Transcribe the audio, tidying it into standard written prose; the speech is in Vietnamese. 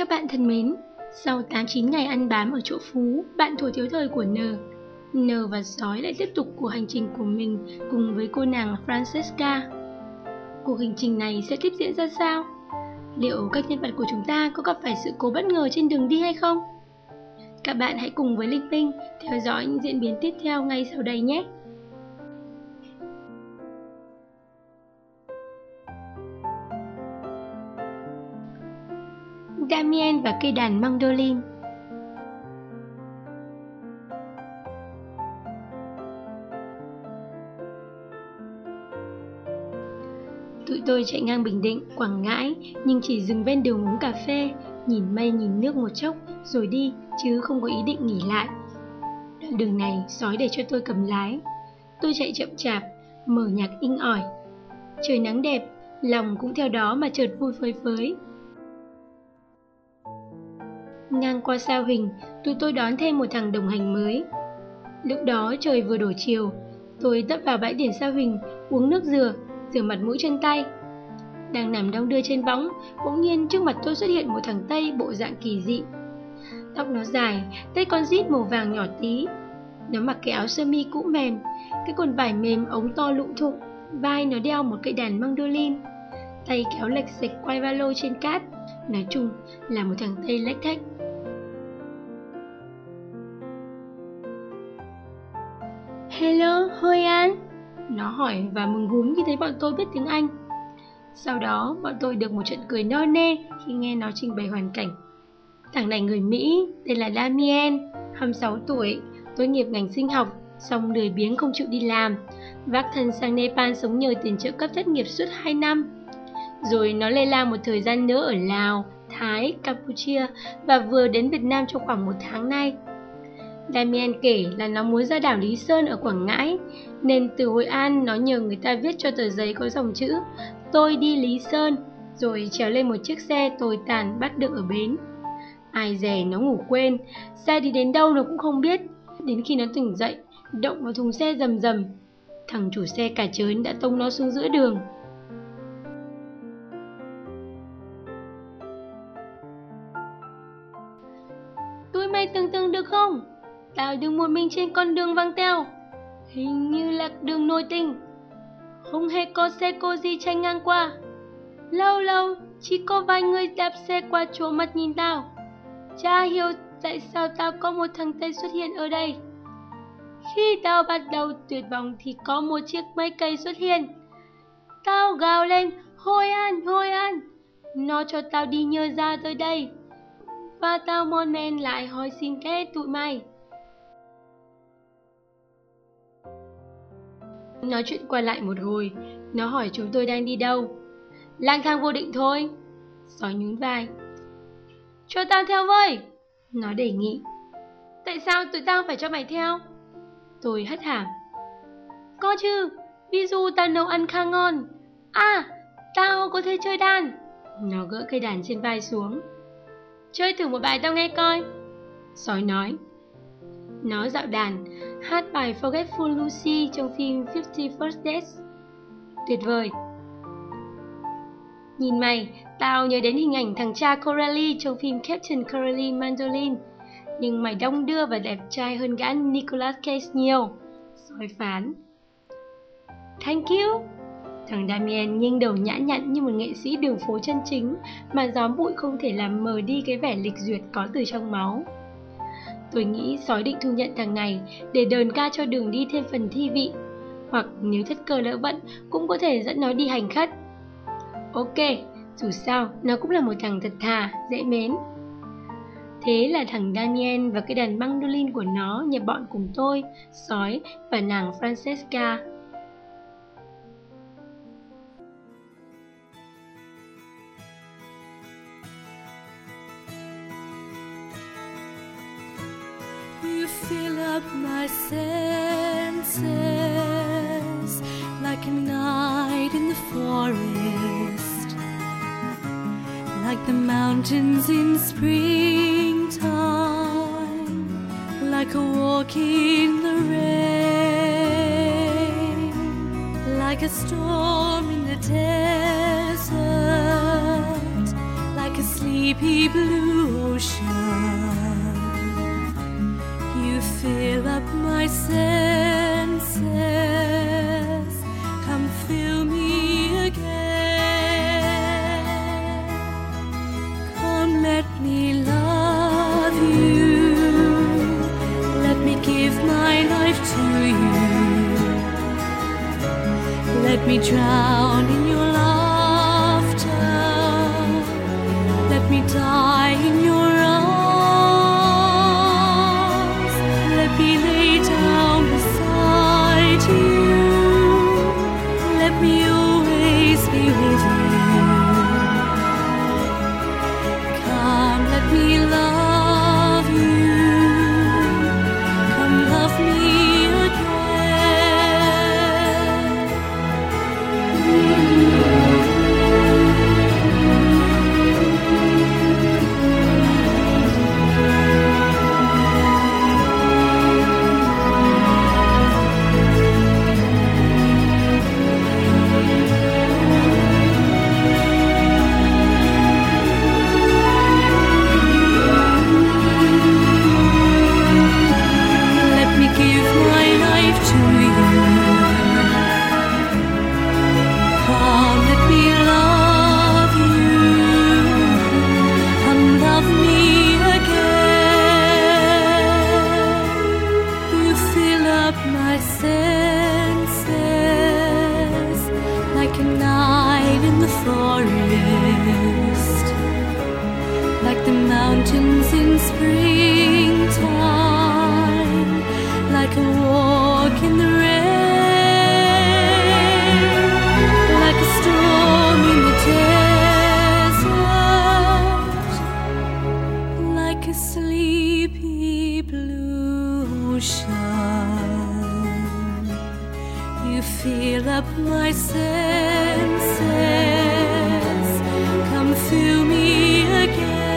Các bạn thân mến, sau 8-9 ngày ăn bám ở chỗ Phú, bạn thuở thiếu thời của N và sói lại tiếp tục cuộc hành trình của mình cùng với cô nàng Francesca. Cuộc hành trình này sẽ tiếp diễn ra sao? Liệu các nhân vật của chúng ta có gặp phải sự cố bất ngờ trên đường đi hay không? Các bạn hãy cùng với Linh Tinh theo dõi những diễn biến tiếp theo ngay sau đây nhé! Damien và cây đàn mandolin. Tụi tôi chạy ngang Bình Định, Quảng Ngãi, nhưng chỉ dừng ven đường uống cà phê, nhìn mây nhìn nước một chốc rồi đi, chứ không có ý định nghỉ lại. Đoạn đường này sói để cho tôi cầm lái. Tôi chạy chậm chạp, mở nhạc inh ỏi. Trời nắng đẹp, lòng cũng theo đó mà chợt vui phơi phới. Ngang qua Sao Hình, tụi tôi đón thêm một thằng đồng hành mới. Lúc đó trời vừa đổ chiều, tôi tấp vào bãi biển Sao Hình, uống nước dừa, rửa mặt mũi chân tay. Đang nằm đong đưa trên võng, bỗng nhiên trước mặt tôi xuất hiện một thằng Tây bộ dạng kỳ dị. Tóc nó dài, tay con rít màu vàng nhỏ tí. Nó mặc cái áo sơ mi cũ mềm, cái quần vải mềm ống to lụng thụng, vai nó đeo một cây đàn mandolin, tay kéo lệch xệch quay ba lô trên cát. Nói chung là một thằng Tây lách thách. Hello, Hôi An, nó hỏi và mừng húm khi thấy bọn tôi biết tiếng Anh. Sau đó bọn tôi được một trận cười no nê khi nghe nó trình bày hoàn cảnh. Thằng này người Mỹ, tên là Damien, 26 tuổi, tốt nghiệp ngành sinh học, xong lười biếng không chịu đi làm, vác thân sang Nepal sống nhờ tiền trợ cấp thất nghiệp suốt 2 năm. Rồi nó lê la một thời gian nữa ở Lào, Thái, Campuchia và vừa đến Việt Nam trong khoảng 1 tháng nay. Damien kể là nó muốn ra đảo Lý Sơn ở Quảng Ngãi, nên từ Hội An nó nhờ người ta viết cho tờ giấy có dòng chữ "Tôi đi Lý Sơn", rồi trèo lên một chiếc xe tồi tàn bắt được ở bến. Ai dè nó ngủ quên, xe đi đến đâu nó cũng không biết. Đến khi nó tỉnh dậy, động vào thùng xe rầm rầm, thằng chủ xe cả trớn đã tông nó xuống giữa đường. Tụi mày tưởng tượng được không? Tao đứng một mình trên con đường vắng teo, hình như là đường nội tình. Không hề có xe cô gì chạy ngang qua. Lâu lâu chỉ có vài người đạp xe qua chỗ mặt nhìn tao. Chả hiểu tại sao tao có một thằng Tây xuất hiện ở đây. Khi tao bắt đầu tuyệt vọng thì có một chiếc máy cày xuất hiện. Tao gào lên Hôi An, Hôi An. Nó cho tao đi nhờ ra tới đây. Và tao mon men lại hỏi xin kết tụi mày. Nói chuyện qua lại một hồi, nó hỏi chúng tôi đang đi đâu. Lang thang vô định thôi. Sói nhún vai. Cho tao theo với, nó đề nghị. Tại sao tụi tao phải cho mày theo? Tôi hất hàm. Có chứ, ví dụ tao nấu ăn khá ngon. À, tao có thể chơi đàn. Nó gỡ cây đàn trên vai xuống. Chơi thử một bài tao nghe coi, sói nói. Nó dạo đàn, hát bài Forgetful Lucy trong phim 50 First Dates. Tuyệt vời. Nhìn mày, tao nhớ đến hình ảnh thằng cha Coralie trong phim Captain Coralie Mandolin. Nhưng mày đong đưa và đẹp trai hơn gã Nicolas Cage nhiều, sói phán. Thank you. Thằng Damien nghiêng đầu nhã nhặn như một nghệ sĩ đường phố chân chính, mà gió bụi không thể làm mờ đi cái vẻ lịch duyệt có từ trong máu. Tôi nghĩ sói định thu nhận thằng này để đờn ca cho đường đi thêm phần thi vị, hoặc nếu thất cơ lỡ vận cũng có thể dẫn nó đi hành khất. Ok, dù sao nó cũng là một thằng thật thà, dễ mến. Thế là thằng Damien và cái đàn mandolin của nó nhập bọn cùng tôi, sói và nàng Francesca. You fill up my senses like a night in the forest, like the mountains in springtime, like a walk in the rain, like a storm in the desert, like a sleep sleepy blue ocean. You fill up my senses. Come fill me again. Come, let me love you. Let me give my life to you. Let me drown in your laughter. Let me die in your arms. Let me lay down beside you. Let me always be with you. Come, let me love you. Come, love me forest, like the mountains in springtime, like a walk in the rain, like a storm in the desert, like a sleepy blue ocean. You fill up my senses. Come fill me again.